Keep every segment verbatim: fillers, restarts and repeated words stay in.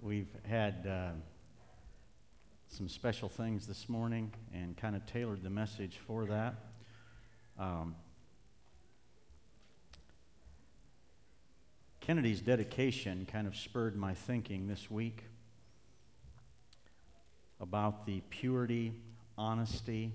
We've had uh, some special things this morning and kind of tailored the message for that. Um, Kennedy's dedication kind of spurred my thinking this week about the purity, honesty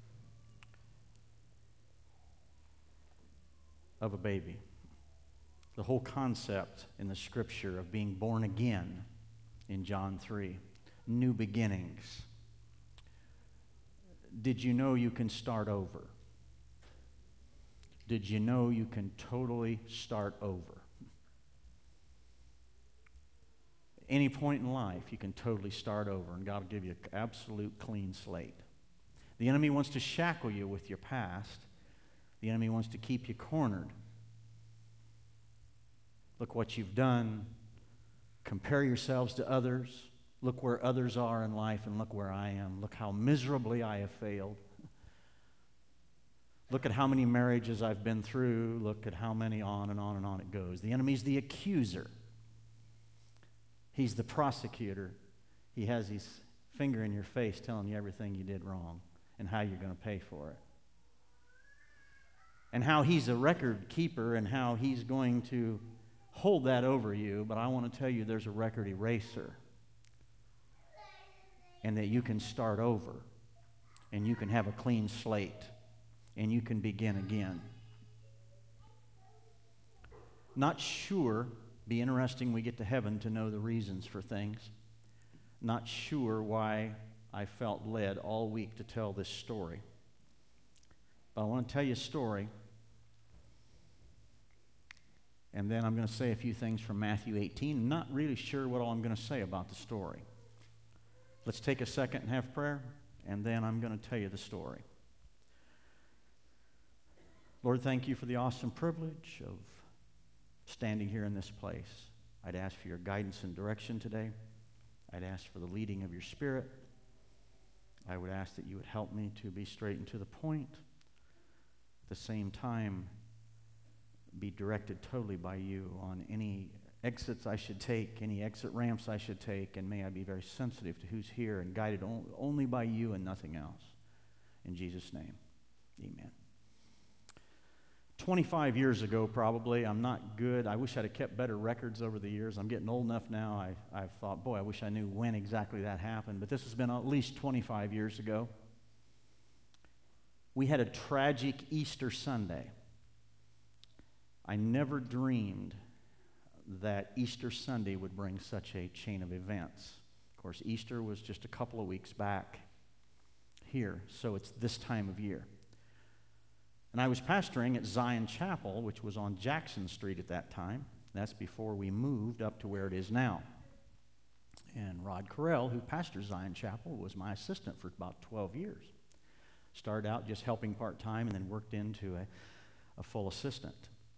of a baby. The whole concept in the scripture of being born again in John three, new beginnings. Did you know you can start over? Did you know you can totally start over? Any point in life, you can totally start over, and God will give you an absolute clean slate. The enemy wants to shackle you with your past. The enemy wants to keep you cornered. Look what you've done. Compare yourselves to others. Look where others are in life, and look where I am. Look how miserably I have failed. Look at how many marriages I've been through. Look at how many on and on and on it goes. The enemy's the accuser. He's the prosecutor. He has his finger in your face telling you everything you did wrong and how you're going to pay for it. And how he's a record keeper and how he's going to hold that over you. But I want to tell you there's a record eraser. And that you can start over. And you can have a clean slate. And you can begin again. Not sure. Be interesting when we get to heaven to know the reasons for things. Not sure why I felt led all week to tell this story. But I want to tell you a story. And then I'm going to say a few things from Matthew eighteen. I'm not really sure what all I'm going to say about the story. Let's take a second and have prayer, and then I'm going to tell you the story. Lord, thank you for the awesome privilege of standing here in this place. I'd ask for your guidance and direction today. I'd ask for the leading of your Spirit. I would ask that you would help me to be straight and to the point. At the same time, be directed totally by you on any exits I should take, any exit ramps I should take, and may I be very sensitive to who's here and guided only by you and nothing else. In Jesus' name, amen. twenty-five years ago, probably, I'm not good. I wish I'd have kept better records over the years. I'm getting old enough now. I, I've thought, boy, I wish I knew when exactly that happened. But this has been at least twenty-five years ago. We had a tragic Easter Sunday. I never dreamed that Easter Sunday would bring such a chain of events. Of course, Easter was just a couple of weeks back here, so it's this time of year. And I was pastoring at Zion Chapel, which was on Jackson Street at that time. That's before we moved up to where it is now. And Rod Carell, who pastors Zion Chapel, was my assistant for about twelve years. Started out just helping part-time and then worked into a, a full assistant.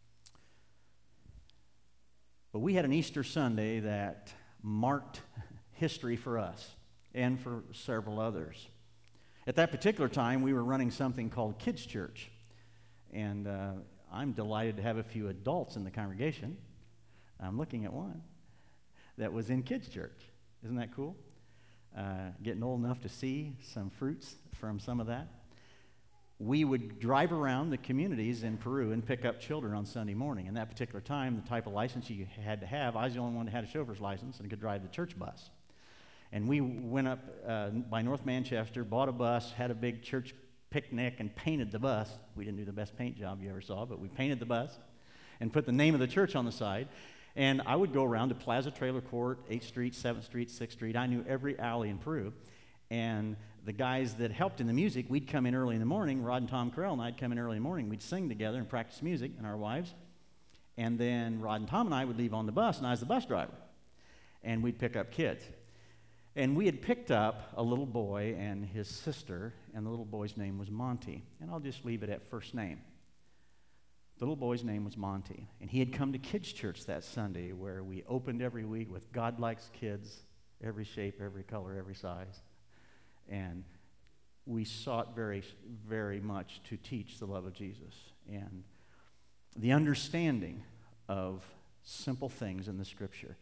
But we had an Easter Sunday that marked history for us and for several others. At that particular time, we were running something called Kids Church. And uh, I'm delighted to have a few adults in the congregation. I'm looking at one that was in Kids Church. Isn't that cool? Uh, getting old enough to see some fruits from some of that. We would drive around the communities in Peru and pick up children on Sunday morning. And that particular time, the type of license you had to have, I was the only one that had a chauffeur's license and could drive the church bus. And we went up uh, by North Manchester, bought a bus, had a big church picnic, and painted the bus. We didn't do the best paint job you ever saw, but we painted the bus and put the name of the church on the side. And I would go around to Plaza Trailer Court, eighth Street, seventh Street, sixth Street. I knew every alley in Peru. And the guys that helped in the music, we'd come in early in the morning. Rod and Tom Carell and I'd come in early in the morning. We'd sing together and practice music, and our wives. And then Rod and Tom and I would leave on the bus, and I was the bus driver. And we'd pick up kids. And we had picked up a little boy and his sister, and the little boy's name was Monty. And I'll just leave it at first name. The little boy's name was Monty. And he had come to Kids Church that Sunday, where we opened every week with God Likes Kids, every shape, every color, every size. And we sought very, very much to teach the love of Jesus and the understanding of simple things in the Scripture.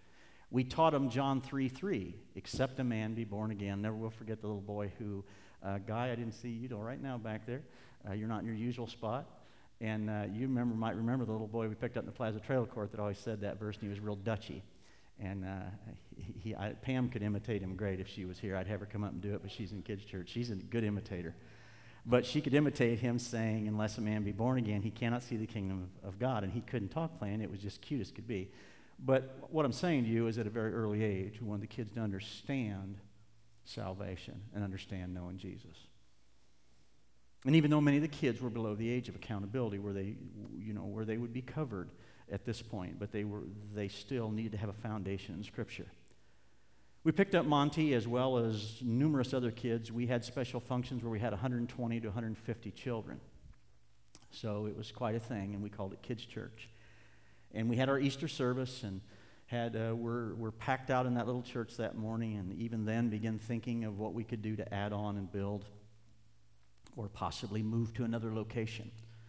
We taught them John three three, except a man be born again. Never will forget the little boy who, uh, Guy, I didn't see you till right now back there. Uh, you're not in your usual spot. And uh, you remember, might remember the little boy we picked up in the Plaza Trailer Court that always said that verse, and he was real Dutchy. And uh, he, he, I, Pam could imitate him great if she was here. I'd have her come up and do it, but she's in kids' church. She's a good imitator. But she could imitate him saying, unless a man be born again, he cannot see the kingdom of, of God. And he couldn't talk plain. It was just cute as could be. But what I'm saying to you is at a very early age, we want the kids to understand salvation and understand knowing Jesus. And even though many of the kids were below the age of accountability, where they, you know, where they would be covered at this point, but they were, they still needed to have a foundation in Scripture. We picked up Monty as well as numerous other kids. We had special functions where we had one hundred twenty to one hundred fifty children. So it was quite a thing, and we called it Kids Church. And we had our Easter service, and had uh, we're, we're packed out in that little church that morning, and even then began thinking of what we could do to add on and build, or possibly move to another location.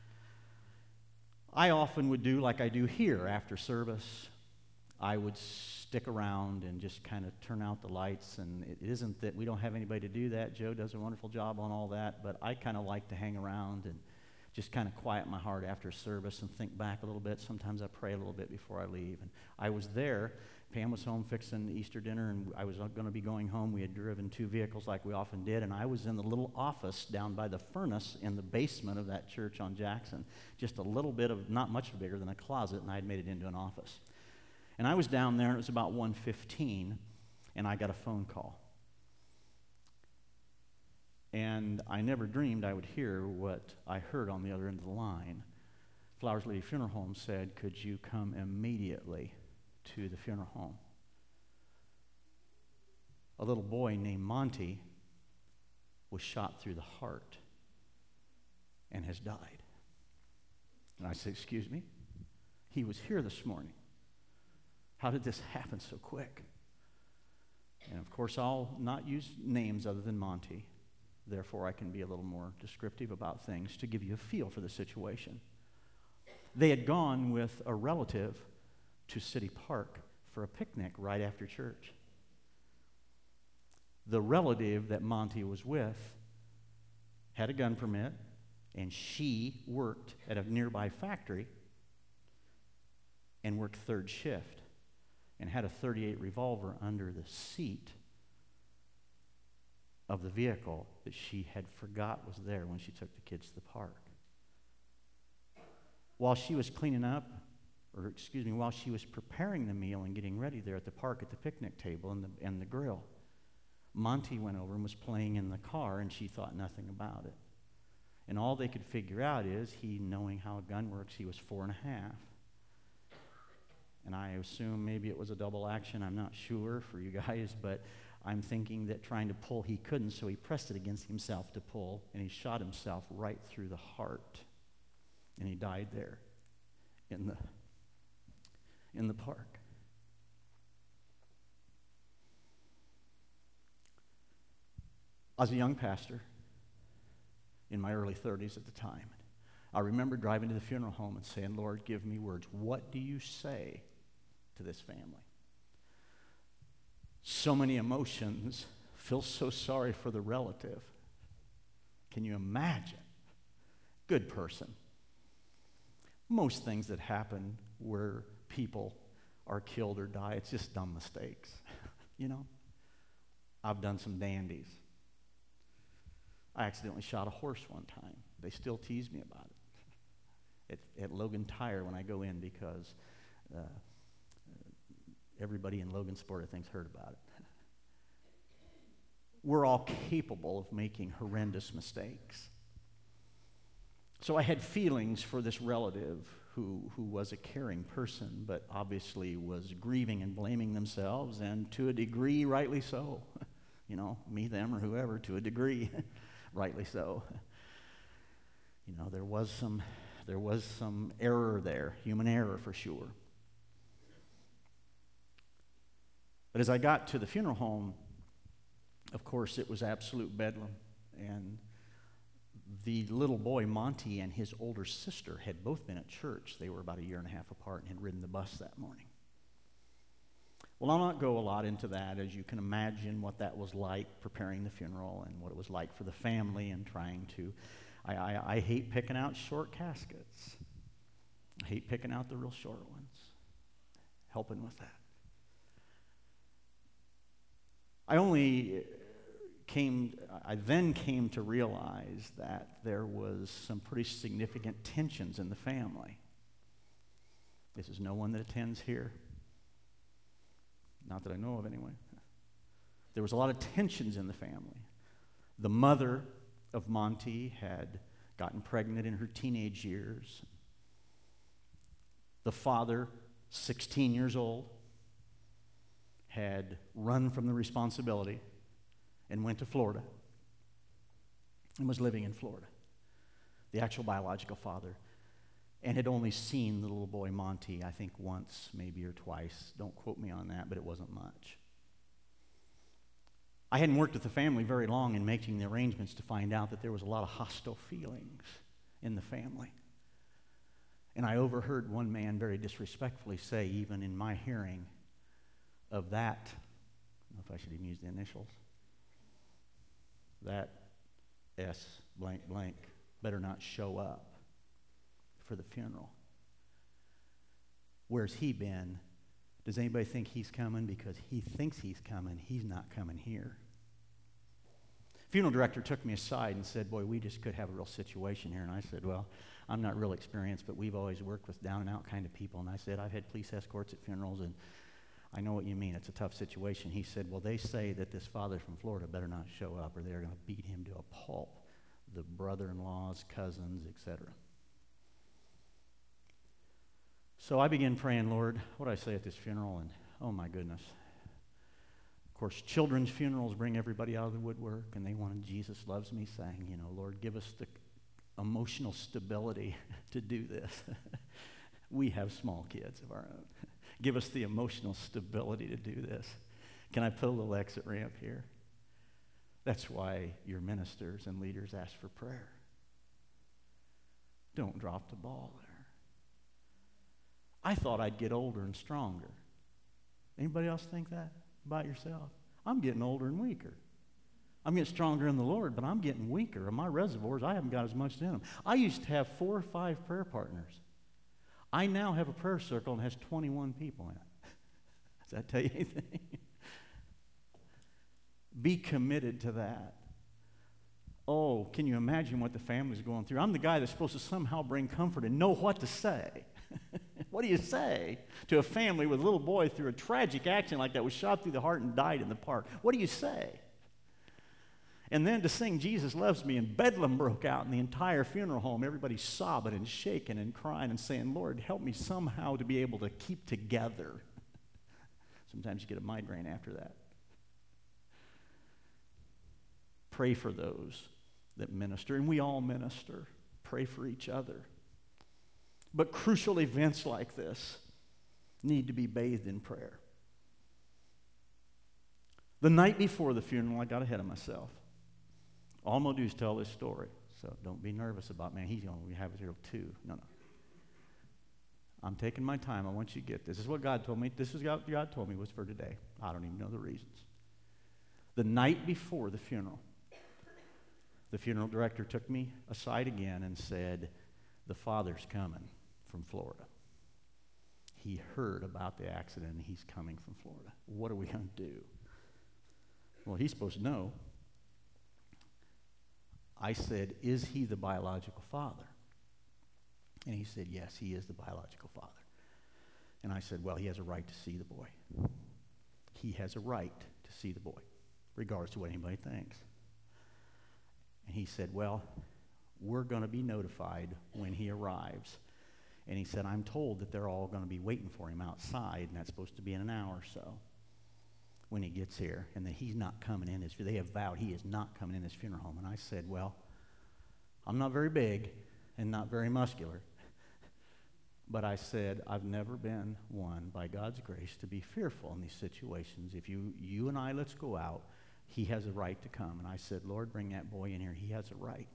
I often would do like I do here after service. I would stick around and just kind of turn out the lights, and it isn't that we don't have anybody to do that. Joe does a wonderful job on all that, but I kind of like to hang around and just kind of quiet my heart after service and think back a little bit. Sometimes I pray a little bit before I leave. And I was there. Pam was home fixing Easter dinner, and I was going to be going home. We had driven two vehicles like we often did, and I was in the little office down by the furnace in the basement of that church on Jackson. Just a little bit of, not much bigger than a closet, and I had made it into an office. And I was down there, and it was about one fifteen, and I got a phone call. And I never dreamed I would hear what I heard on the other end of the line. Flowers Lady Funeral Home said, "Could you come immediately to the funeral home?" A little boy named Monty was shot through the heart and has died. And I said, "Excuse me? He was here this morning. How did this happen so quick?" And of course, I'll not use names other than Monty. Therefore, I can be a little more descriptive about things to give you a feel for the situation. They had gone with a relative to City Park for a picnic right after church. The relative that Monty was with had a gun permit, and she worked at a nearby factory and worked third shift and had a thirty-eight revolver under the seat of the vehicle that she had forgot was there when she took the kids to the park. While she was cleaning up, or excuse me, while she was preparing the meal and getting ready there at the park at the picnic table and the, and the grill, Monty went over and was playing in the car, and she thought nothing about it. And all they could figure out is he, knowing how a gun works, he was four and a half. And I assume maybe it was a double action. I'm not sure for you guys, but I'm thinking that trying to pull, he couldn't, so he pressed it against himself to pull, and he shot himself right through the heart. And he died there in the, in the park. I was a young pastor in my early thirties at the time. I remember driving to the funeral home and saying, "Lord, give me words. What do you say to this family?" So many emotions, feel so sorry for the relative. Can you imagine? Good person. Most things that happen where people are killed or die, it's just dumb mistakes. You know? I've done some dandies. I accidentally shot a horse one time. They still tease me about it. At, at Logan Tire when I go in, because uh, everybody in Logan Sport, I think, has heard about it. We're all capable of making horrendous mistakes. So I had feelings for this relative who, who was a caring person, but obviously was grieving and blaming themselves, and to a degree, rightly so. You know, me, them, or whoever, to a degree, rightly so. You know, there was some, there was some error there, human error for sure. But as I got to the funeral home, of course, it was absolute bedlam. And the little boy, Monty, and his older sister had both been at church. They were about a year and a half apart and had ridden the bus that morning. Well, I'll not go a lot into that, as you can imagine what that was like preparing the funeral and what it was like for the family and trying to. I, I, I hate picking out short caskets. I hate picking out the real short ones. Helping with that. I only came, I then came to realize that there was some pretty significant tensions in the family. This is no one that attends here. Not that I know of anyway. There was a lot of tensions in the family. The mother of Monty had gotten pregnant in her teenage years. The father, sixteen years old, had run from the responsibility and went to Florida and was living in Florida. The actual biological father. And had only seen the little boy Monty, I think once, maybe, or twice. Don't quote me on that, but it wasn't much. I hadn't worked with the family very long in making the arrangements to find out that there was a lot of hostile feelings in the family. And I overheard one man very disrespectfully say, even in my hearing, of that, I don't know if I should even use the initials, that S blank blank better not show up for the funeral. Where's he been? Does anybody think he's coming? Because he thinks he's coming. He's not coming here. Funeral director took me aside and said, boy, we just could have a real situation here. And I said, well, I'm not real experienced, but we've always worked with down and out kind of people. And I said, I've had police escorts at funerals, and I know what you mean. It's a tough situation. He said, well, they say that this father from Florida better not show up or they're going to beat him to a pulp. The brother-in-laws, cousins, et cetera. So I began praying, Lord, what do I say at this funeral? And oh my goodness. Of course, children's funerals bring everybody out of the woodwork, and they wanted Jesus Loves Me saying, you know, Lord, give us the emotional stability to do this. We have small kids of our own. Give us the emotional stability to do this. Can I put a little exit ramp here? That's why your ministers and leaders ask for prayer. Don't drop the ball there. I thought I'd get older and stronger. Anybody else think that about yourself? I'm getting older and weaker. I'm getting stronger in the Lord, but I'm getting weaker. In my reservoirs, I haven't got as much in them. I used to have four or five prayer partners. I now have a prayer circle and has twenty-one people in it. Does that tell you anything? Be committed to that. Oh, can you imagine what the family's going through? I'm the guy that's supposed to somehow bring comfort and know what to say. What do you say to a family with a little boy through a tragic accident like that, was shot through the heart and died in the park? What do you say? And then to sing Jesus Loves Me, and bedlam broke out in the entire funeral home. Everybody sobbing and shaking and crying and saying, Lord, help me somehow to be able to keep together. Sometimes you get a migraine after that. Pray for those that minister, and we all minister. Pray for each other. But crucial events like this need to be bathed in prayer. The night before the funeral, I got ahead of myself. All I'm going to do is tell this story. So don't be nervous about, man, he's going to have it here too. No, no. I'm taking my time. I want you to get this. This is what God told me. This is what God told me was for today. I don't even know the reasons. The night before the funeral, the funeral director took me aside again and said, the father's coming from Florida. He heard about the accident and he's coming from Florida. What are we going to do? Well, he's supposed to know. I said, is he the biological father? And he said, yes, he is the biological father. And I said, well, he has a right to see the boy. He has a right to see the boy, regardless of what anybody thinks. And he said, well, we're going to be notified when he arrives. And he said, I'm told that they're all going to be waiting for him outside, and that's supposed to be in an hour or so when he gets here, and that he's not coming in. His, they have vowed he is not coming in this funeral home. And I said, well, I'm not very big and not very muscular, but I said, I've never been one, by God's grace, to be fearful in these situations. If you, you and I, let's go out, he has a right to come. And I said, Lord, bring that boy in here. He has a right.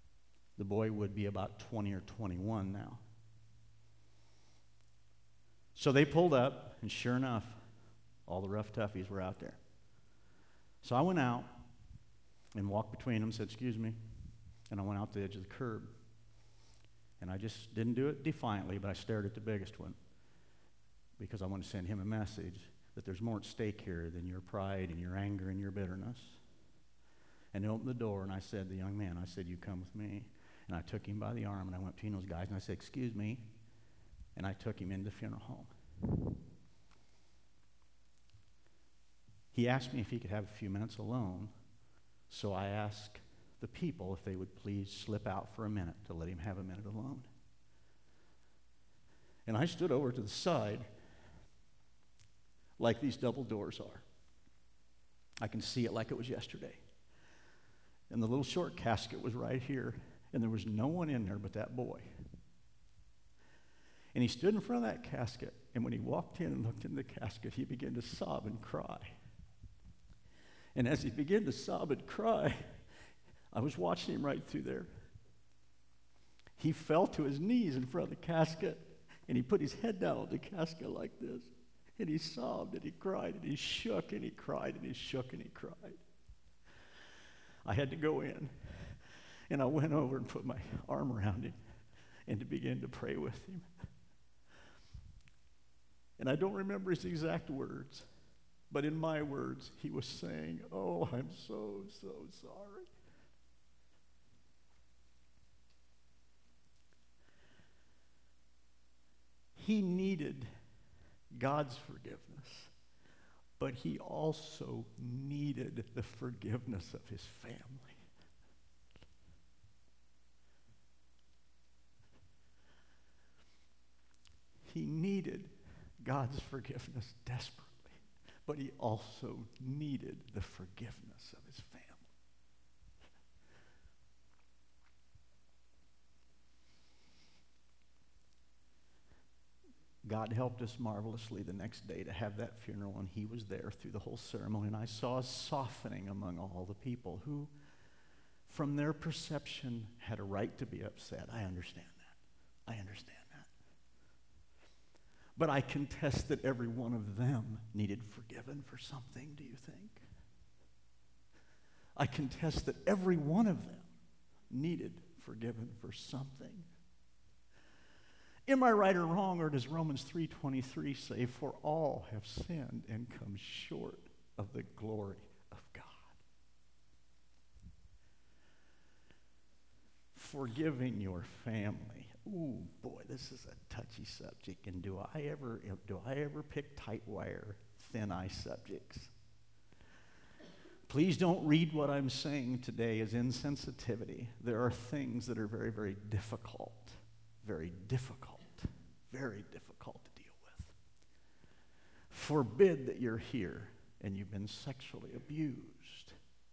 The boy would be about twenty or twenty-one now. So they pulled up, and sure enough, all the rough toughies were out there. So I went out and walked between them, said, excuse me, and I went out to the edge of the curb. And I just didn't do it defiantly, but I stared at the biggest one because I wanted to send him a message that there's more at stake here than your pride and your anger and your bitterness. And he opened the door, and I said to the young man, I said, you come with me. And I took him by the arm, and I went between those guys, and I said, excuse me, and I took him into the funeral home. He asked me if he could have a few minutes alone, so I asked the people if they would please slip out for a minute to let him have a minute alone. And I stood over to the side like these double doors are. I can see it like it was yesterday. And the little short casket was right here, and there was no one in there but that boy. And he stood in front of that casket, and when he walked in and looked in the casket, he began to sob and cry. And as he began to sob and cry, I was watching him right through there. He fell to his knees in front of the casket, and he put his head down on the casket like this. And he sobbed, and he cried, and he shook, and he cried, and he shook, and he cried. I had to go in, and I went over and put my arm around him and to begin to pray with him. And I don't remember his exact words, but in my words, he was saying, oh, I'm so, so sorry. He needed God's forgiveness, but he also needed the forgiveness of his family. He needed God's forgiveness desperately, but he also needed the forgiveness of his family. God helped us marvelously the next day to have that funeral, and he was there through the whole ceremony, and I saw a softening among all the people who, from their perception, had a right to be upset. I understand that. I understand that. But I contest that every one of them needed forgiven for something, do you think? I contest that every one of them needed forgiven for something. Am I right or wrong, or does Romans three twenty-three say, for all have sinned and come short of the glory of God? Forgiving your family. Ooh, boy, this is a touchy subject, and do I ever do I ever pick tight wire, thin ice subjects? Please don't read what I'm saying today as insensitivity. There are things that are very, very difficult, very difficult. Very difficult to deal with. Forbid that you're here and you've been sexually abused.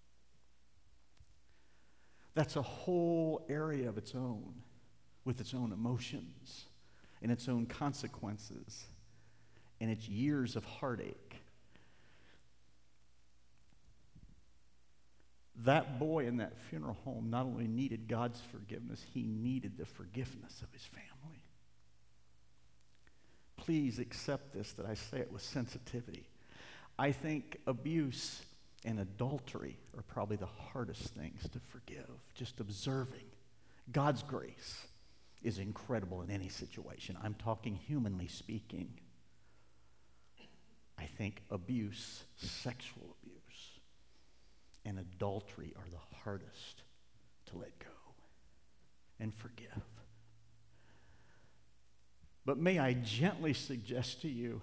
That's a whole area of its own, with its own emotions and its own consequences and its years of heartache. That boy in that funeral home not only needed God's forgiveness, he needed the forgiveness of his family. Please accept this, that I say it with sensitivity. I think abuse and adultery are probably the hardest things to forgive. Just observing. God's grace is incredible in any situation. I'm talking humanly speaking. I think abuse, sexual abuse, and adultery are the hardest to let go and forgive. But may I gently suggest to you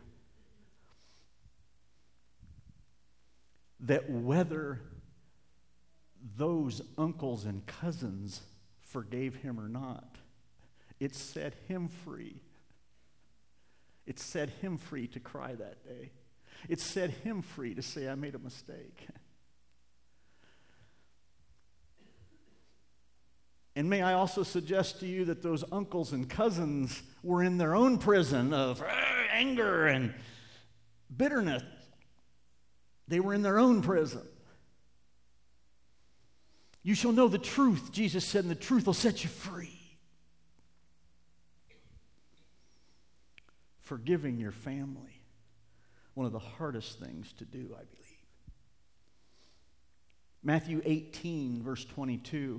that whether those uncles and cousins forgave him or not, it set him free. It set him free to cry that day. It set him free to say, I made a mistake. And may I also suggest to you that those uncles and cousins were in their own prison of anger and bitterness. They were in their own prison. You shall know the truth, Jesus said, and the truth will set you free. Forgiving your family, one of the hardest things to do, I believe. Matthew eighteen, verse twenty-two.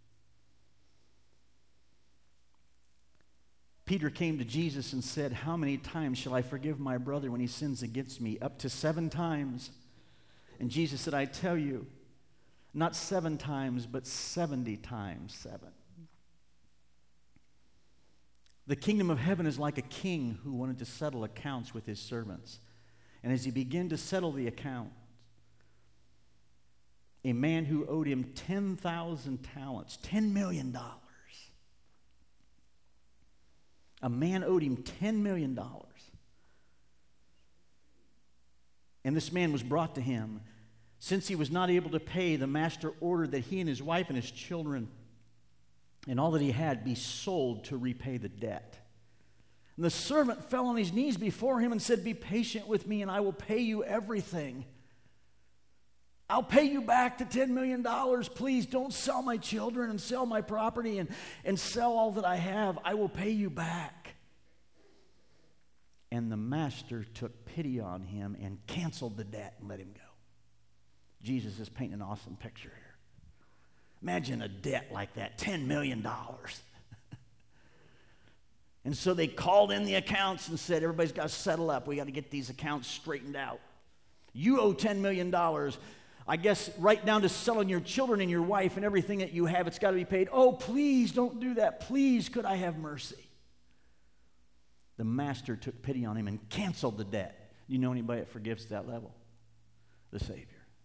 Peter came to Jesus and said, "How many times shall I forgive my brother when he sins against me? Up to seven times." And Jesus said, "I tell you, not seven times, but seventy times seven." The kingdom of heaven is like a king who wanted to settle accounts with his servants. And as he began to settle the account, a man who owed him ten thousand talents, ten million dollars, a man owed him ten million dollars. And this man was brought to him. Since he was not able to pay, the master ordered that he and his wife and his children and all that he had be sold to repay the debt. And the servant fell on his knees before him and said, "Be patient with me and I will pay you everything. I'll pay you back the ten million dollars. Please don't sell my children and sell my property and, and sell all that I have. I will pay you back." And the master took pity on him and canceled the debt and let him go. Jesus is painting an awesome picture here. Imagine a debt like that, ten million dollars. And so they called in the accounts and said, "Everybody's got to settle up. We got to get these accounts straightened out. You owe ten million dollars. I guess right down to selling your children and your wife and everything that you have, it's got to be paid." "Oh, please don't do that. Please, could I have mercy?" The master took pity on him and canceled the debt. Do you know anybody that forgives at that level? The Savior.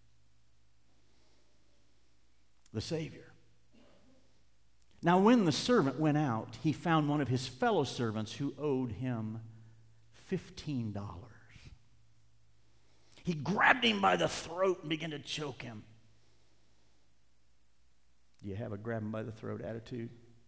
The Savior. Now, when the servant went out, he found one of his fellow servants who owed him fifteen dollars. He grabbed him by the throat and began to choke him. Do you have a grab him by the throat attitude?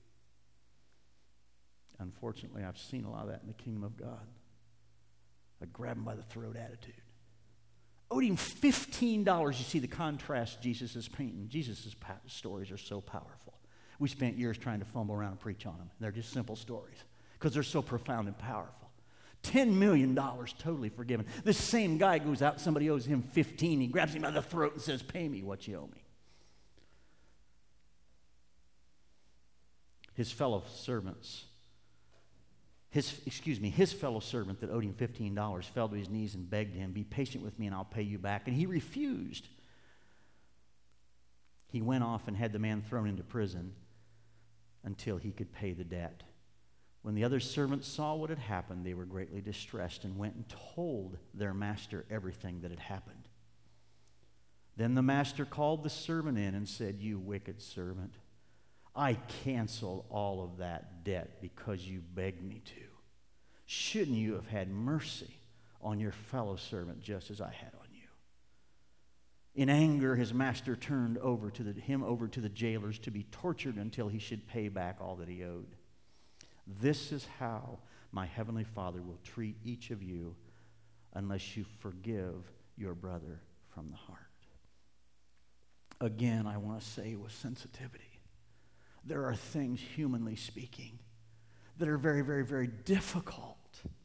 Unfortunately, I've seen a lot of that in the kingdom of God. A grab him by the throat attitude. Owed him fifteen dollars. You see the contrast Jesus is painting. Jesus' stories are so powerful. We spent years trying to fumble around and preach on them. They're just simple stories because they're so profound and powerful. ten million dollars totally forgiven. This same guy goes out, somebody owes him fifteen. He grabs him by the throat and says, "Pay me what you owe me." His fellow servants, his, excuse me, his fellow servant that owed him fifteen dollars fell to his knees and begged him, "Be patient with me and I'll pay you back." And he refused. He went off and had the man thrown into prison until he could pay the debt. When the other servants saw what had happened, they were greatly distressed and went and told their master everything that had happened. Then the master called the servant in and said, "You wicked servant, I cancel all of that debt because you begged me to. Shouldn't you have had mercy on your fellow servant just as I had on you?" In anger, his master turned over to the, him over to the jailers to be tortured until he should pay back all that he owed. This is how my heavenly Father will treat each of you unless you forgive your brother from the heart. Again, I want to say with sensitivity, there are things, humanly speaking, that are very, very, very difficult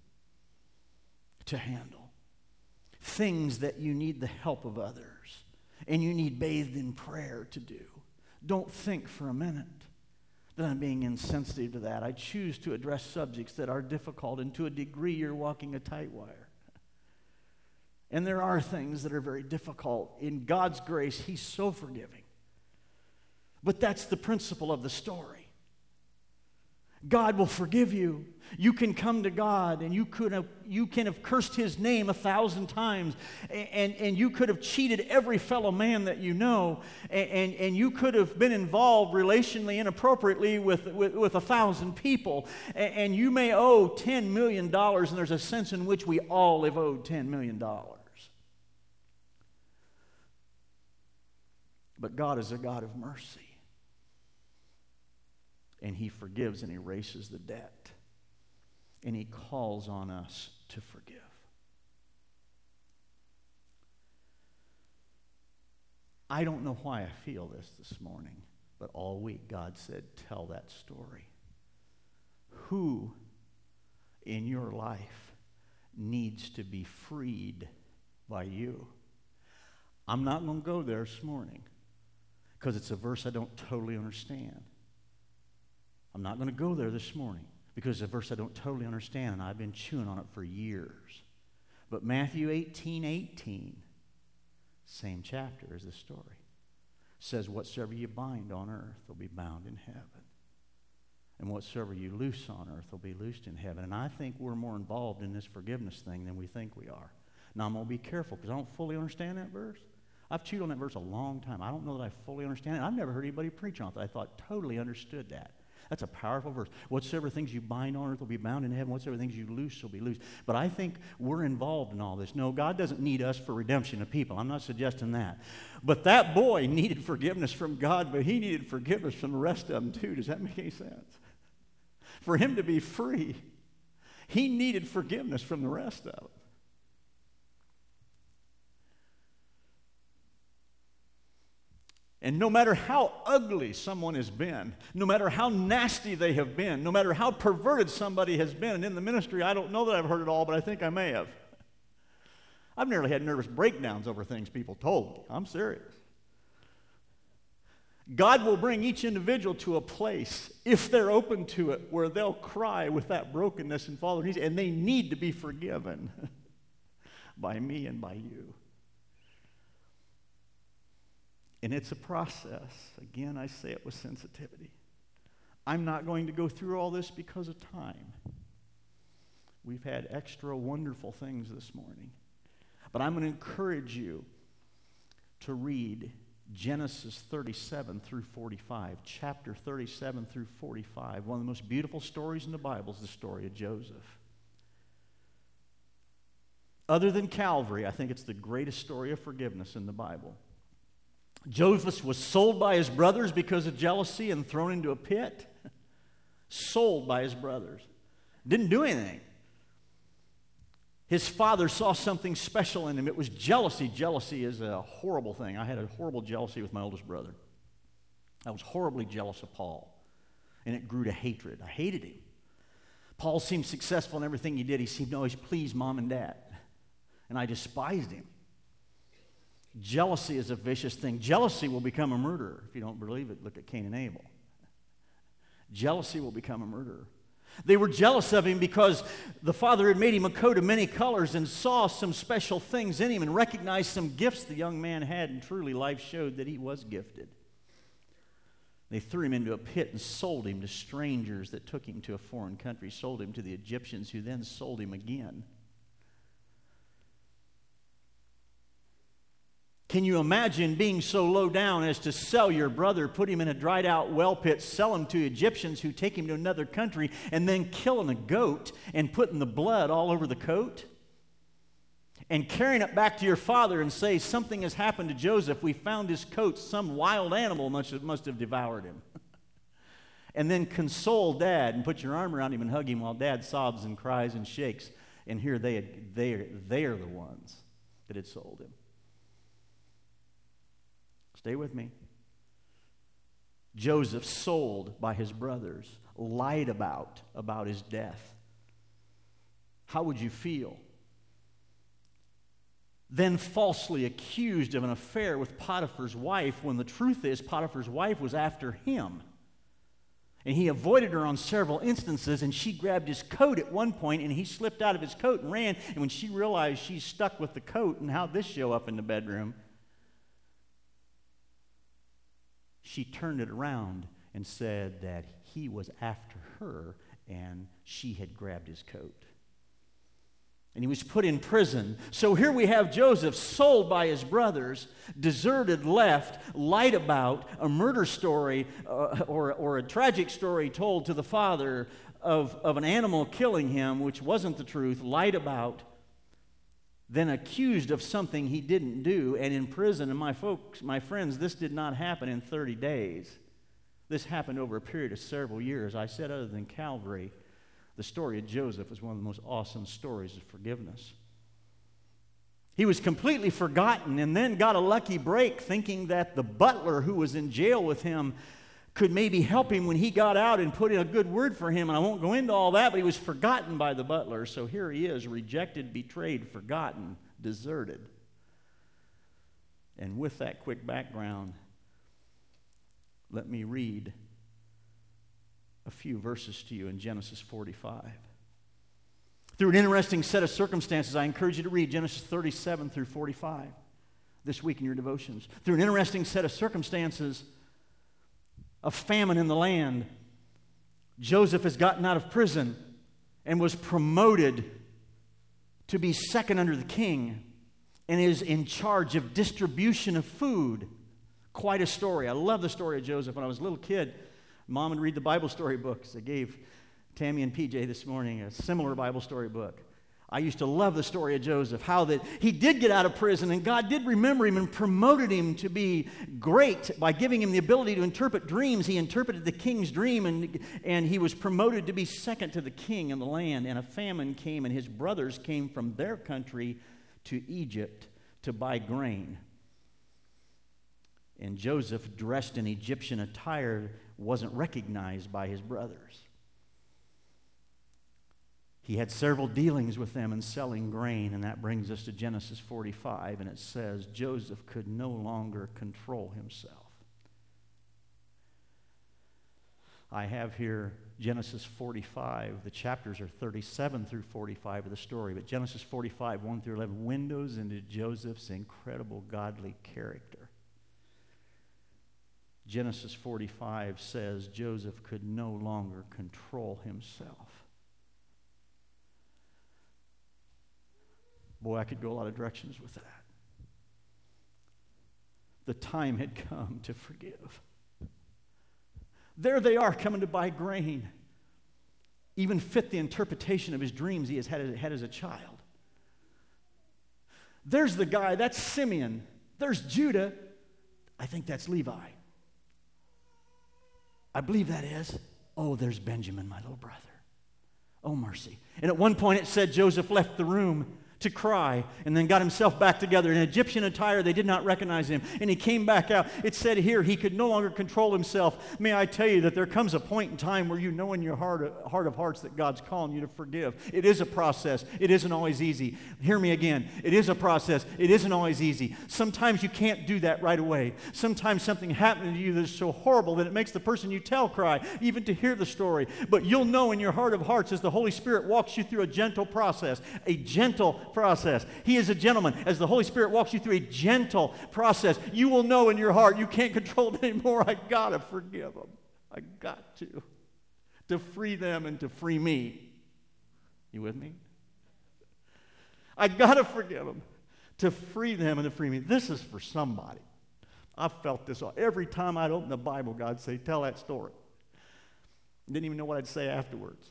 to handle. Things that you need the help of others and you need bathed in prayer to do. Don't think for a minute that I'm being insensitive to that. I choose to address subjects that are difficult, and to a degree you're walking a tight wire. And there are things that are very difficult. In God's grace, He's so forgiving. But that's the principle of the story. God will forgive you. You can come to God and you could have, you can have cursed His name a thousand times, and, and you could have cheated every fellow man that you know, and, and, and you could have been involved relationally inappropriately with, with, with a thousand people, and, and you may owe ten million dollars, and there's a sense in which we all have owed ten million dollars. But God is a God of mercy, and He forgives and erases the debt. And He calls on us to forgive. I don't know why I feel this this morning, but all week God said, tell that story. Who in your life needs to be freed by you. I'm not going to go there this morning because it's a verse I don't totally understand. I'm not going to go there this morning because it's a verse I don't totally understand, and I've been chewing on it for years. But Matthew eighteen eighteen, same chapter as the story, says, whatsoever you bind on earth will be bound in heaven. And whatsoever you loose on earth will be loosed in heaven. And I think we're more involved in this forgiveness thing than we think we are. Now, I'm going to be careful because I don't fully understand that verse. I've chewed on that verse a long time. I don't know that I fully understand it. I've never heard anybody preach on it that I thought totally understood that. That's a powerful verse. Whatsoever things you bind on earth will be bound in heaven. Whatsoever things you loose will be loosed. But I think we're involved in all this. No, God doesn't need us for redemption of people. I'm not suggesting that. But that boy needed forgiveness from God, but he needed forgiveness from the rest of them too. Does that make any sense? For him to be free, he needed forgiveness from the rest of them. And no matter how ugly someone has been, no matter how nasty they have been, no matter how perverted somebody has been, and in the ministry, I don't know that I've heard it all, but I think I may have. I've nearly had nervous breakdowns over things people told me. I'm serious. God will bring each individual to a place, if they're open to it, where they'll cry with that brokenness and fall on their knees, and they need to be forgiven by me and by you. And it's a process. Again, I say it with sensitivity. I'm not going to go through all this because of time. We've had extra wonderful things this morning. But I'm going to encourage you to read Genesis thirty-seven through forty-five, chapter thirty-seven through forty-five. One of the most beautiful stories in the Bible is the story of Joseph. Other than Calvary, I think it's the greatest story of forgiveness in the Bible. Joseph was sold by his brothers because of jealousy and thrown into a pit. Sold by his brothers. Didn't do anything. His father saw something special in him. It was jealousy. Jealousy is a horrible thing. I had a horrible jealousy with my oldest brother. I was horribly jealous of Paul. And it grew to hatred. I hated him. Paul seemed successful in everything he did. He seemed to always please mom and dad. And I despised him. Jealousy is a vicious thing. Jealousy will become a murderer. If you don't believe it, look at Cain and Abel. Jealousy will become a murderer. They were jealous of him because the father had made him a coat of many colors and saw some special things in him and recognized some gifts the young man had, and truly life showed that he was gifted. They threw him into a pit and sold him to strangers that took him to a foreign country, sold him to the Egyptians, who then sold him again. Can you imagine being so low down as to sell your brother, put him in a dried out well pit, sell him to Egyptians who take him to another country, and then killing a goat and putting the blood all over the coat? And carrying it back to your father and say, something has happened to Joseph. We found his coat. Some wild animal must have, must have devoured him. And then console dad and put your arm around him and hug him while dad sobs and cries and shakes. And here they, had, they, they are the ones that had sold him. Stay with me. Joseph, sold by his brothers, lied about, about his death. How would you feel? Then falsely accused of an affair with Potiphar's wife, when the truth is Potiphar's wife was after him. And he avoided her on several instances, and she grabbed his coat at one point, and he slipped out of his coat and ran. And when she realized she's stuck with the coat, and how'd this show up in the bedroom? She turned it around and said that he was after her and she had grabbed his coat. And he was put in prison. So here we have Joseph, sold by his brothers, deserted, left, lied about, a murder story uh, or, or a tragic story told to the father of, of an animal killing him, which wasn't the truth, lied about, then accused of something he didn't do, and in prison. And my folks, my friends, this did not happen in thirty days. This happened over a period of several years. I said, other than Calvary, the story of Joseph is one of the most awesome stories of forgiveness. He was completely forgotten and then got a lucky break, thinking that the butler who was in jail with him could maybe help him when he got out and put in a good word for him. And I won't go into all that, but he was forgotten by the butler. So here he is, rejected, betrayed, forgotten, deserted. And with that quick background, let me read a few verses to you in Genesis forty-five. Through an interesting set of circumstances, I encourage you to read Genesis thirty-seven through forty-five this week in your devotions. Through an interesting set of circumstances of famine in the land, Joseph has gotten out of prison and was promoted to be second under the king and is in charge of distribution of food. Quite a story. I love the story of Joseph. When I was a little kid, Mom would read the Bible story books. I gave Tammy and P J this morning a similar Bible story book. I used to love the story of Joseph, how that he did get out of prison and God did remember him and promoted him to be great by giving him the ability to interpret dreams. He interpreted the king's dream and, and he was promoted to be second to the king in the land. And a famine came and his brothers came from their country to Egypt to buy grain. And Joseph, dressed in Egyptian attire, wasn't recognized by his brothers. He had several dealings with them in selling grain, and that brings us to Genesis forty-five, and it says, Joseph could no longer control himself. I have here Genesis forty-five. The chapters are thirty-seven through forty-five of the story, but Genesis forty-five, one through eleven, windows into Joseph's incredible godly character. Genesis forty-five says Joseph could no longer control himself. Boy, I could go a lot of directions with that. The time had come to forgive. There they are coming to buy grain. Even fit the interpretation of his dreams he has had, had as a child. There's the guy, that's Simeon. There's Judah. I think that's Levi. I believe that is. Oh, there's Benjamin, my little brother. Oh, mercy. And at one point it said Joseph left the room to cry and then got himself back together. In Egyptian attire, they did not recognize him. And he came back out. It said here he could no longer control himself. May I tell you that there comes a point in time where you know in your heart, heart of hearts that God's calling you to forgive. It is a process. It isn't always easy. Hear me again. It is a process. It isn't always easy. Sometimes you can't do that right away. Sometimes something happened to you that's so horrible that it makes the person you tell cry, even to hear the story. But you'll know in your heart of hearts as the Holy Spirit walks you through a gentle process, a gentle process. He is a gentleman. As the Holy Spirit walks you through a gentle process, you will know in your heart you can't control it anymore. I gotta forgive them. I got to. To free them and to free me. You with me? I gotta forgive them. To free them and to free me. This is for somebody. I've felt this all. Every time I'd open the Bible, God'd say, tell that story. Didn't even know what I'd say afterwards.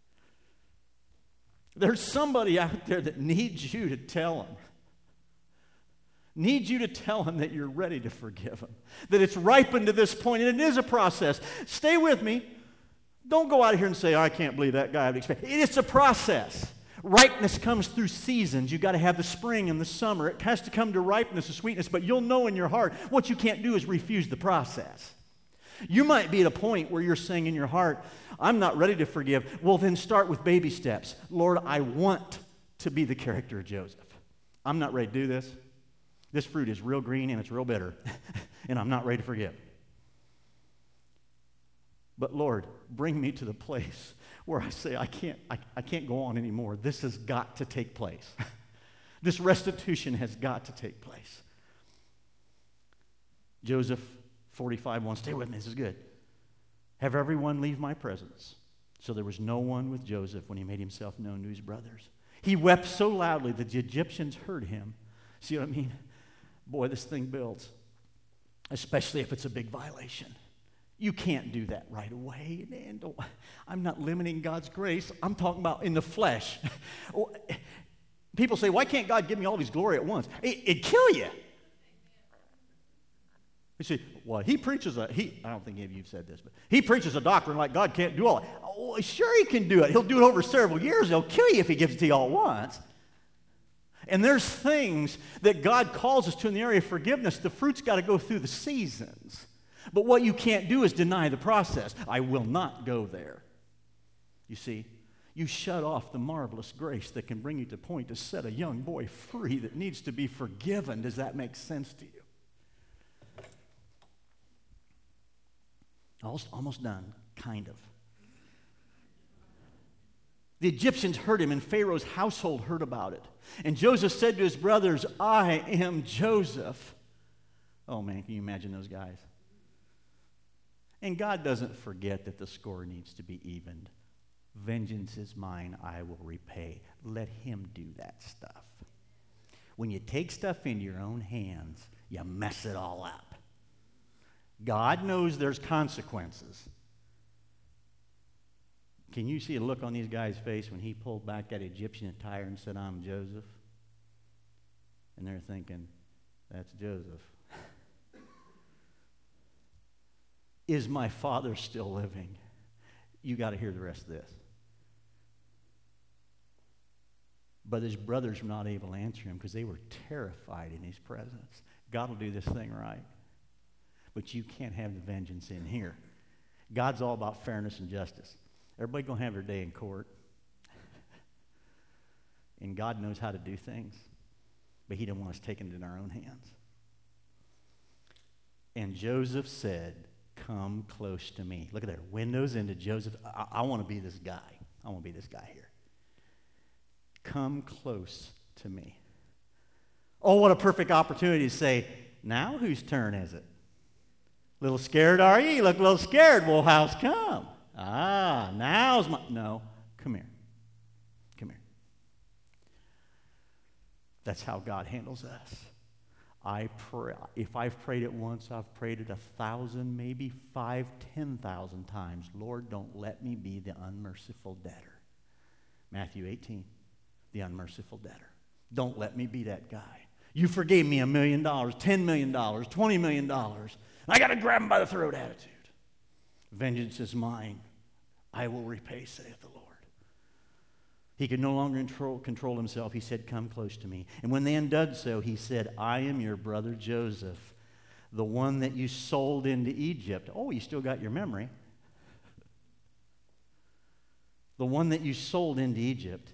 There's somebody out there that needs you to tell them. Needs you to tell them that you're ready to forgive them. That it's ripened to this point, and it is a process. Stay with me. Don't go out here and say, oh, I can't believe that guy would expect. It's a process. Ripeness comes through seasons. You've got to have the spring and the summer. It has to come to ripeness and sweetness, but you'll know in your heart what you can't do is refuse the process. You might be at a point where you're saying in your heart, I'm not ready to forgive. Well, then start with baby steps. Lord, I want to be the character of Joseph. I'm not ready to do this. This fruit is real green and it's real bitter, and I'm not ready to forgive. But Lord, bring me to the place where I say, I can't, I, I can't go on anymore. This has got to take place. This restitution has got to take place. Joseph forty-five one, stay with me, this is good. Have everyone leave my presence. So there was no one with Joseph when he made himself known to his brothers. He wept so loudly that the Egyptians heard him. See what I mean? Boy, this thing builds, especially if it's a big violation. You can't do that right away. Man, don't, I'm not limiting God's grace. I'm talking about in the flesh. People say, why can't God give me all these glory at once? It, it'd kill you. You see, well, he preaches a, he, I don't think any of you have said this, but he preaches a doctrine like God can't do all that. Oh, sure he can do it. He'll do it over several years. He'll kill you if he gives it to you all at once. And there's things that God calls us to in the area of forgiveness. The fruit's got to go through the seasons. But what you can't do is deny the process. I will not go there. You see, you shut off the marvelous grace that can bring you to the point to set a young boy free that needs to be forgiven. Does that make sense to you? Almost, almost done, kind of. The Egyptians heard him, and Pharaoh's household heard about it. And Joseph said to his brothers, I am Joseph. Oh man, can you imagine those guys? And God doesn't forget that the score needs to be evened. Vengeance is mine, I will repay. Let him do that stuff. When you take stuff into your own hands, you mess it all up. God knows there's consequences. Can you see a look on these guys' face when he pulled back that Egyptian attire and said, I'm Joseph? And they're thinking, that's Joseph. Is my father still living? You got to hear the rest of this. But his brothers were not able to answer him because they were terrified in his presence. God will do this thing right. But you can't have the vengeance in here. God's all about fairness and justice. Everybody going to have their day in court. And God knows how to do things. But he didn't want us taking it in our own hands. And Joseph said, come close to me. Look at there. Windows into Joseph. I, I want to be this guy. I want to be this guy here. Come close to me. Oh, what a perfect opportunity to say, now whose turn is it? A little scared, are you? You look a little scared. Well, how's come? Ah, now's my... No, come here. Come here. That's how God handles us. I pray, if I've prayed it once, I've prayed it a thousand, maybe five, ten thousand times. Lord, don't let me be the unmerciful debtor. Matthew eighteen, the unmerciful debtor. Don't let me be that guy. You forgave me a million dollars, ten million dollars, twenty million dollars. I got to grab him by the throat attitude. Vengeance is mine. I will repay, saith the Lord. He could no longer control, control himself. He said, come close to me. And when they undid so, he said, I am your brother Joseph, the one that you sold into Egypt. Oh, you still got your memory. The one that you sold into Egypt.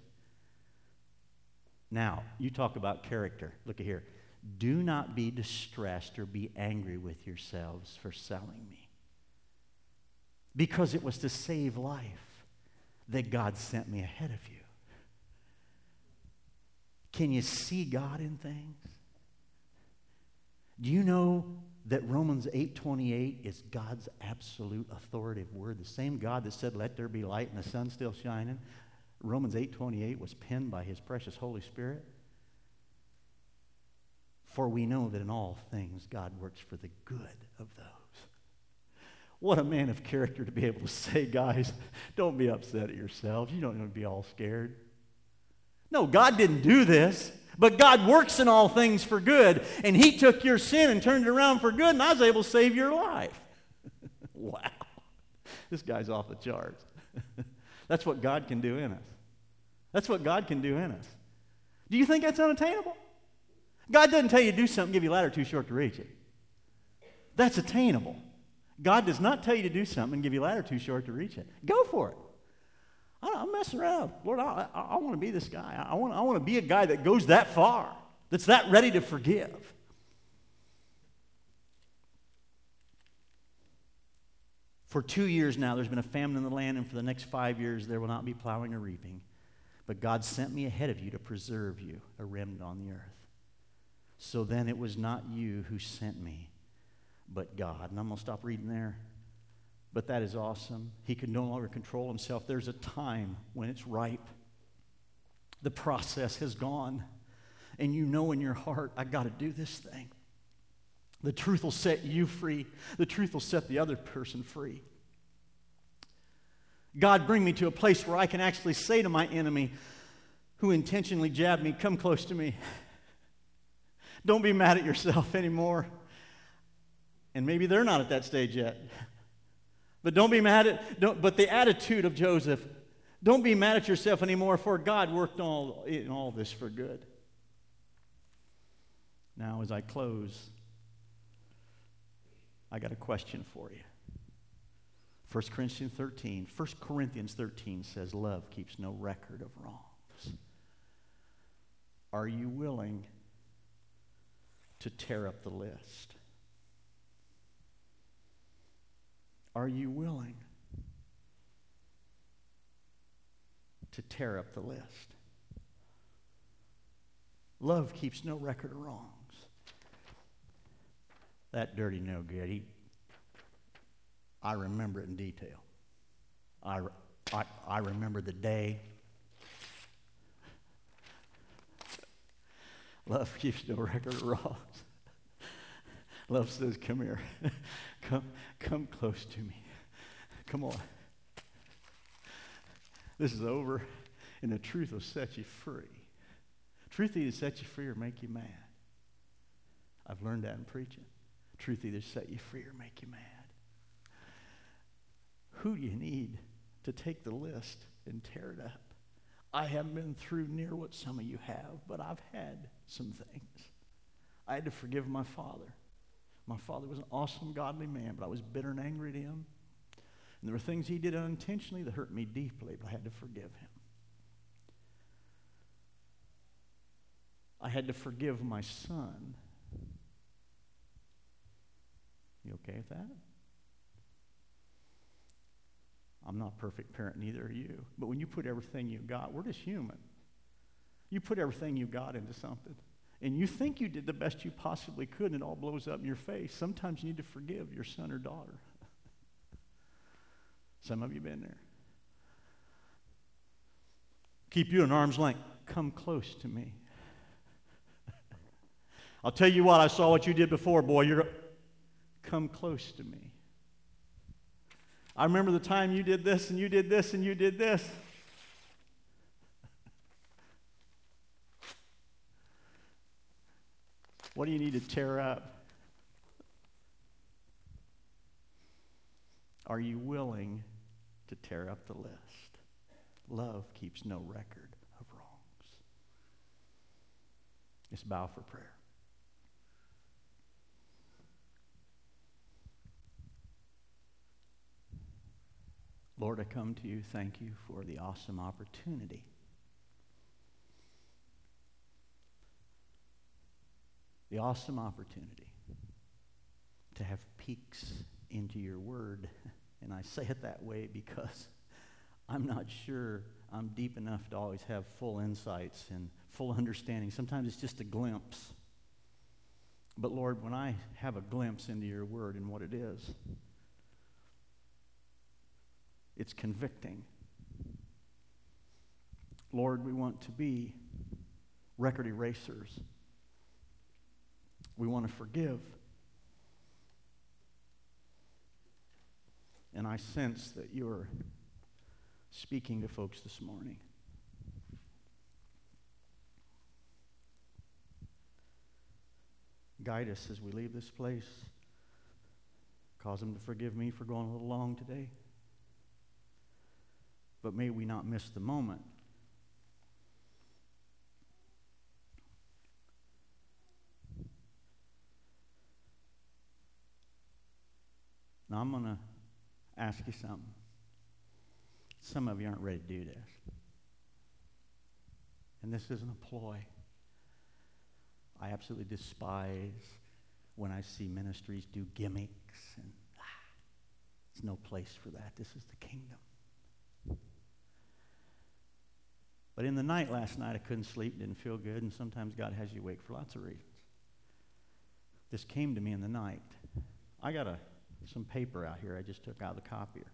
Now, you talk about character. Look at here. Do not be distressed or be angry with yourselves for selling me. Because it was to save life that God sent me ahead of you. Can you see God in things? Do you know that Romans eight twenty-eight is God's absolute authoritative word? The same God that said, let there be light, and the sun's still shining. Romans eight twenty-eight was penned by his precious Holy Spirit. For we know that in all things God works for the good of those. What a man of character to be able to say, guys, don't be upset at yourselves. You don't want to be all scared. No, God didn't do this, but God works in all things for good. And he took your sin and turned it around for good, and I was able to save your life. Wow. This guy's off the charts. That's what God can do in us. That's what God can do in us. Do you think that's unattainable? God doesn't tell you to do something, give you a ladder too short to reach it. That's attainable. God does not tell you to do something and give you a ladder too short to reach it. Go for it. I don't mess around. Lord, I, I, I want to be this guy. I want, I want to be a guy that goes that far, that's that ready to forgive. For two years now, there's been a famine in the land, and for the next five years, there will not be plowing or reaping. But God sent me ahead of you to preserve you, a remnant on the earth. So then it was not you who sent me, but God. And I'm going to stop reading there. But that is awesome. He could no longer control himself. There's a time when it's ripe. The process has gone. And you know in your heart, I got to do this thing. The truth will set you free. The truth will set the other person free. God, bring me to a place where I can actually say to my enemy who intentionally jabbed me, come close to me. Don't be mad at yourself anymore. And maybe they're not at that stage yet. But don't be mad at, don't, but the attitude of Joseph, don't be mad at yourself anymore, for God worked all, in all this for good. Now, as I close, I got a question for you. First Corinthians thirteen. First Corinthians thirteen says love keeps no record of wrongs. Are you willing to tear up the list? Are you willing to tear up the list? Love keeps no record of wrongs. That dirty no good, he, I remember it in detail. I, I, I remember the day. Love keeps no record of wrongs. Love says, come here. come, come close to me. Come on. This is over, and the truth will set you free. Truth either set you free or make you mad. I've learned that in preaching. Truth either set you free or make you mad. Who do you need to take the list and tear it up? I haven't been through near what some of you have, but I've had some things. I had to forgive my father. My father was an awesome, godly man, but I was bitter and angry at him. And there were things he did unintentionally that hurt me deeply, but I had to forgive him. I had to forgive my son. You okay with that? I'm not a perfect parent, neither are you. But when you put everything you got, we're just human. You put everything you got into something, and you think you did the best you possibly could, and it all blows up in your face. Sometimes you need to forgive your son or daughter. Some of you have been there. Keep you an arm's length. Come close to me. I'll tell you what, I saw what you did before, boy. You're come close to me. I remember the time you did this and you did this and you did this. What do you need to tear up? Are you willing to tear up the list? Love keeps no record of wrongs. Let's bow for prayer. Lord, I come to you, thank you for the awesome opportunity the awesome opportunity to have peeks into your word. And I say it that way because I'm not sure I'm deep enough to always have full insights and full understanding. Sometimes it's just a glimpse. But Lord, when I have a glimpse into your word and what it is, it's convicting. Lord, we want to be record erasers. We want to forgive. And I sense that you're speaking to folks this morning. Guide us as we leave this place. Cause them to forgive me for going a little long today. But may we not miss the moment. Now I'm going to ask you something. Some of you aren't ready to do this. And this isn't a ploy. I absolutely despise when I see ministries do gimmicks. And ah, there's no place for that. This is the kingdom. But in the night last night, I couldn't sleep, didn't feel good, and sometimes God has you awake for lots of reasons. This came to me in the night. I got a, some paper out here I just took out of the copier.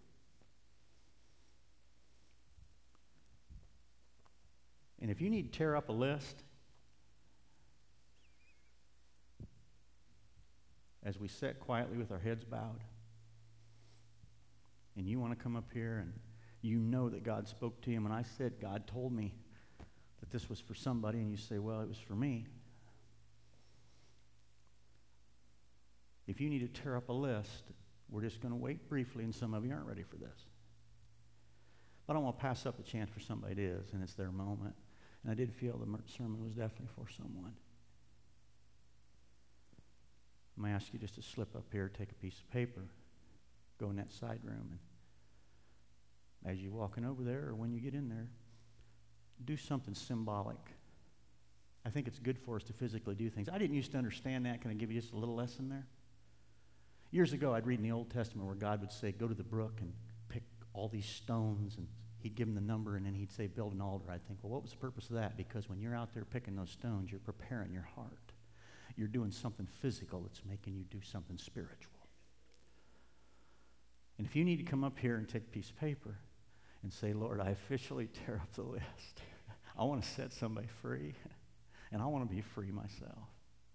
And if you need to tear up a list, as we sit quietly with our heads bowed, and you want to come up here and you know that God spoke to you, and I said, God told me that this was for somebody, and you say, well, it was for me. If you need to tear up a list, we're just going to wait briefly, and some of you aren't ready for this. But I don't want to pass up the chance for somebody it is, and it's their moment. And I did feel the sermon was definitely for someone. I'm going to ask you just to slip up here, take a piece of paper, go in that side room, and as you're walking over there or when you get in there, do something symbolic. I think it's good for us to physically do things. I didn't used to understand that. Can I give you just a little lesson there? Years ago, I'd read in the Old Testament where God would say, go to the brook and pick all these stones, and he'd give them the number, and then he'd say, build an altar. I'd think, well, what was the purpose of that? Because when you're out there picking those stones, you're preparing your heart. You're doing something physical that's making you do something spiritual. And if you need to come up here and take a piece of paper and say, Lord, I officially tear up the list. I want to set somebody free, and I want to be free myself.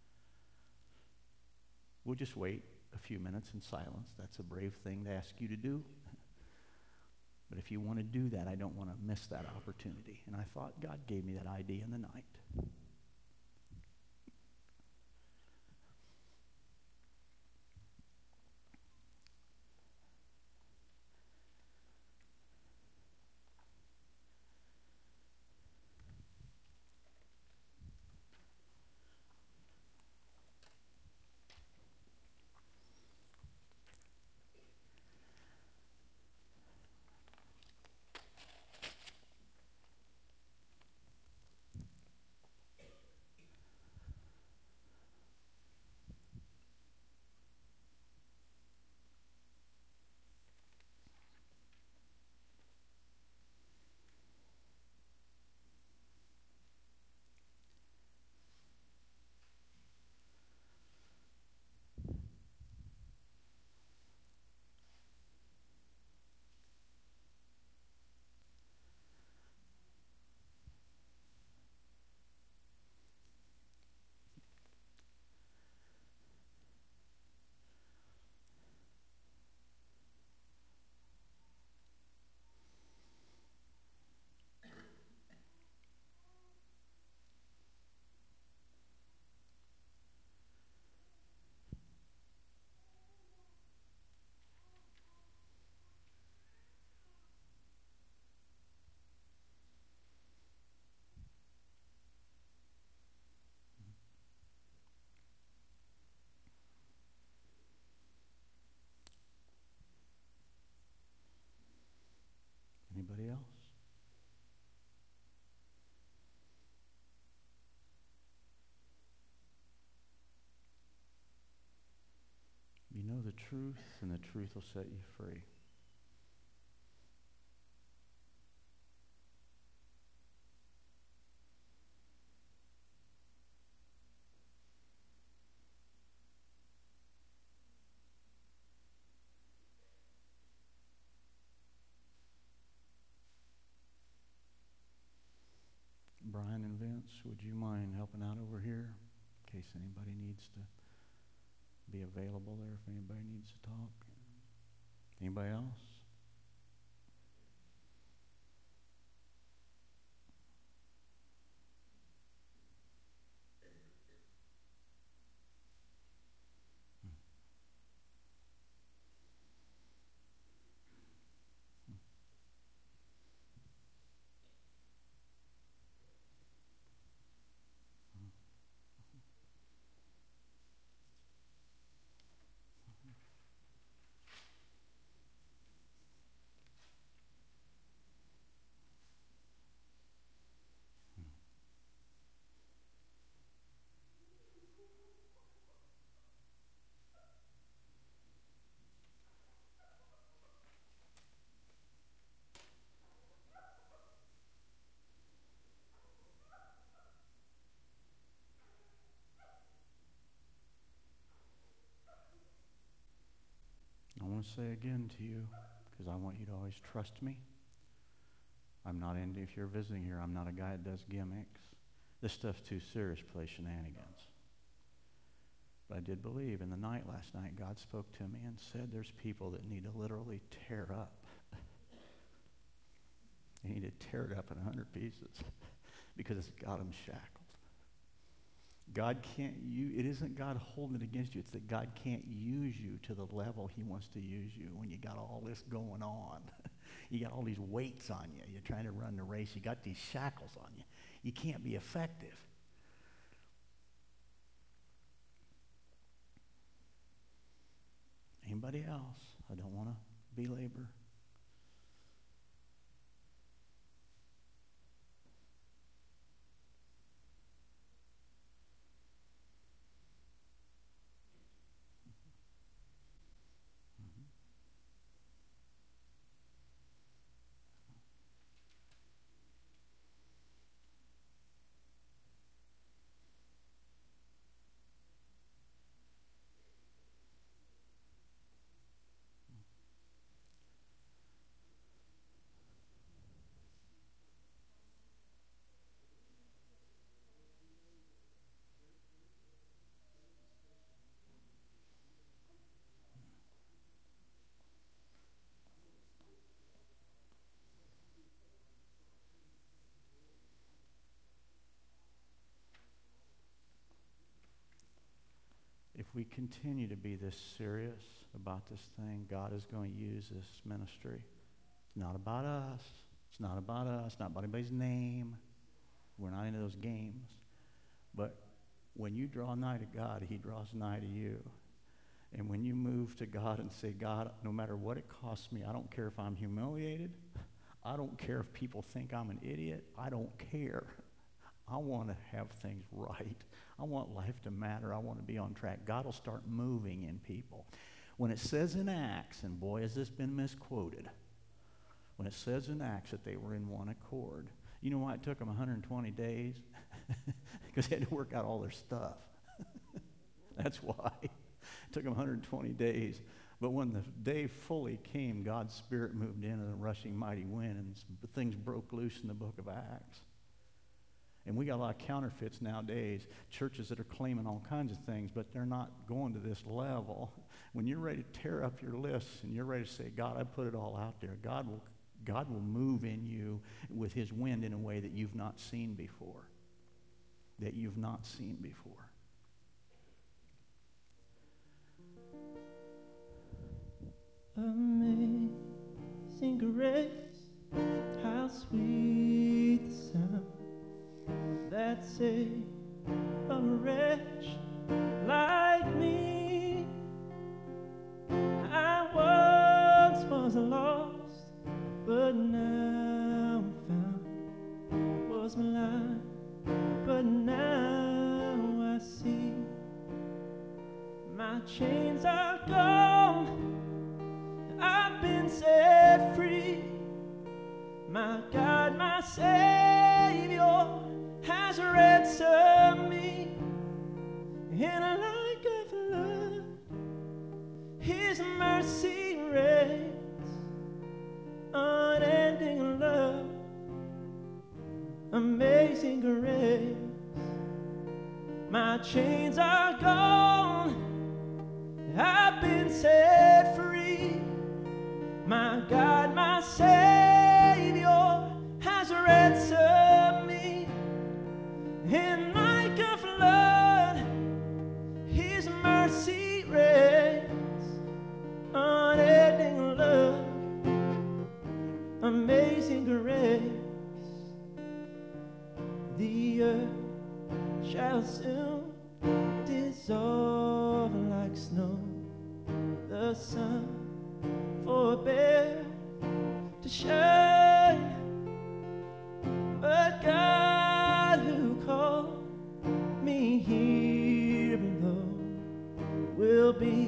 We'll just wait a few minutes in silence. That's a brave thing to ask you to do. But if you want to do that, I don't want to miss that opportunity. And I thought God gave me that idea in the night. Anybody else? You know the truth, and the truth will set you free. Brian and Vince, would you mind helping out over here in case anybody needs to be available there, if anybody needs to talk? Anybody else? I want to say again to you, because I want you to always trust me. I'm not into, if you're visiting here, I'm not a guy that does gimmicks. This stuff's too serious to play shenanigans. But I did believe in the night last night, God spoke to me and said there's people that need to literally tear up. They need to tear it up in a hundred pieces because it's got them shackled. God can't use, it isn't God holding it against you. It's that God can't use you to the level he wants to use you when you got all this going on. You got all these weights on you. You're trying to run the race. You got these shackles on you. You can't be effective. anybody else. I don't want to belabor. If we continue to be this serious about this thing, God is going to use this ministry. It's not about us. It's not about us. Not about anybody's name. We're not into those games. But when you draw nigh to God, he draws nigh to you. And when you move to God and say, God, no matter what it costs me, I don't care if I'm humiliated. I don't care if people think I'm an idiot. I don't care. I want to have things right. I want life to matter. I want to be on track. God will start moving in people. When it says in Acts, and boy, has this been misquoted, when it says in Acts that they were in one accord, you know why it took them one hundred twenty days? Because they had to work out all their stuff. That's why. It took them one hundred twenty days. But when the day fully came, God's Spirit moved in in a rushing mighty wind, and things broke loose in the book of Acts. And we got a lot of counterfeits nowadays, churches that are claiming all kinds of things, but they're not going to this level. When you're ready to tear up your lists and you're ready to say, God, I put it all out there, God will, God will move in you with his wind in a way that you've not seen before. That you've not seen before. Amazing grace, how sweet the sound that saved a wretch like me. I once was lost, but now I'm found. Was blind, but now I see. My chains are gone, I've been set free. My God, my Savior has ransomed me. And like a flood, his mercy reigns. Unending love, amazing grace. My chains are gone, I've been set free. My God, my Savior has ransomed me. And like a flood, his mercy reigns. Unending love, amazing grace. The earth shall soon dissolve like snow. The sun forbear to shine, but God who called me here below will be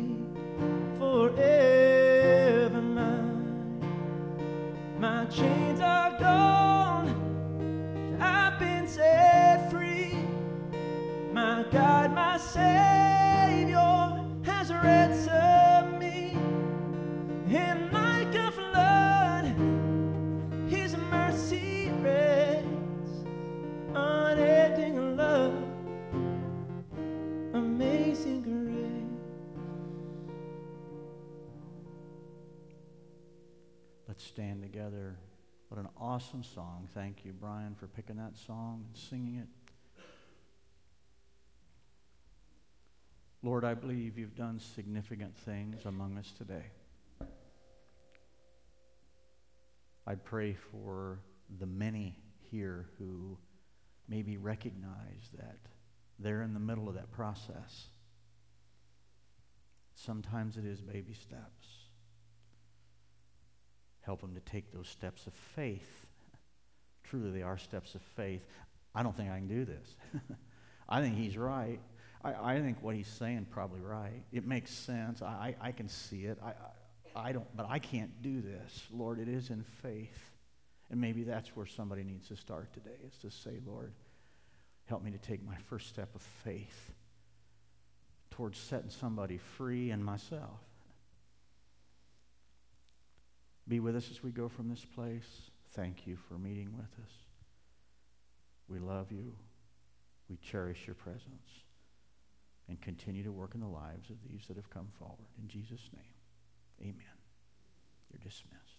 forever mine. My chains are gone, I've been set free. My God, my Savior has ransomed me. And like a flood, his mercy reigns. Unending love, amazing grace. Let's stand together. What an awesome song. Thank you, Brian, for picking that song and singing it. Lord, I believe you've done significant things among us today. I pray for the many here who maybe recognize that they're in the middle of that process. Sometimes it is baby steps. Help them to take those steps of faith. Truly, they are steps of faith. I don't think I can do this. I think he's right. I, I think what he's saying probably right. It makes sense. I, I, I can see it. I, I, I don't, but I can't do this. Lord, it is in faith. And maybe that's where somebody needs to start today, is to say, Lord, help me to take my first step of faith towards setting somebody free and myself. Be with us as we go from this place. Thank you for meeting with us. We love you. We cherish your presence. And continue to work in the lives of these that have come forward. In Jesus' name, amen. You're dismissed.